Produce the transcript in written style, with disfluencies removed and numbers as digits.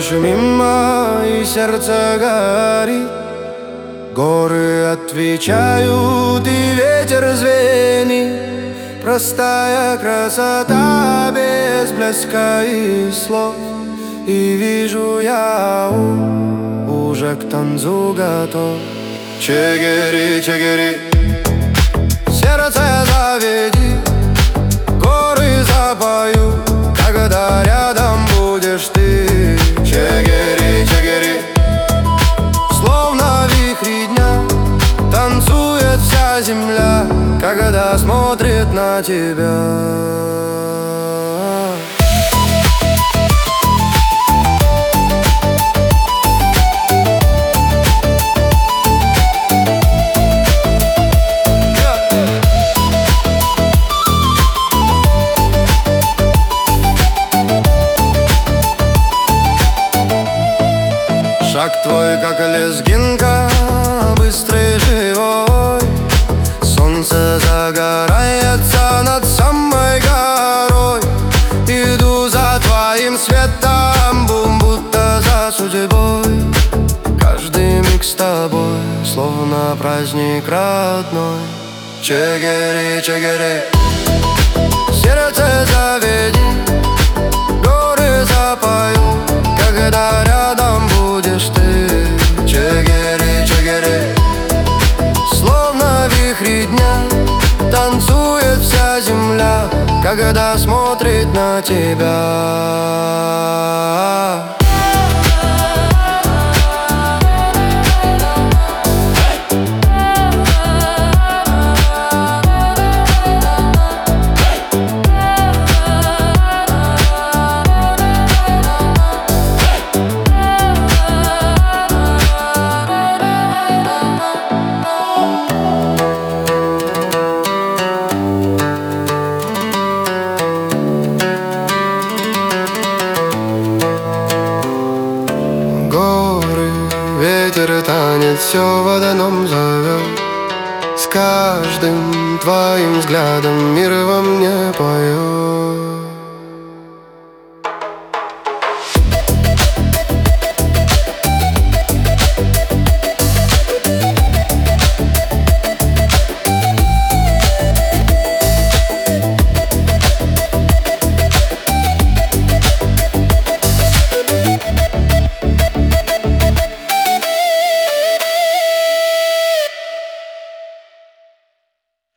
Проходишь мимо, и сердце горит. Горы отвечают, и ветер звенит. Простая красота без блеска и слов. И вижу я уже к танцу готов. Чигири, чигири, сердце заведи, горы запою, когда рядом будешь ты. Чигири, чигири, словно вихри дня, танцует вся земля, когда смотрит на тебя. Шаг твой, как лезгинка, быстрый, живой. Солнце загорается над самой горой. Иду за твоим светом, бум, будто за судьбой. Каждый миг с тобой, словно праздник родной. Чигири, чигири, сердце заведи, горы запою, когда рядом будешь ты. Чигири, чигири, словно вихри дня, танцует вся земля, когда смотрит на тебя. Ветер танет, все в одном зовет. С каждым твоим взглядом мир во мне поет.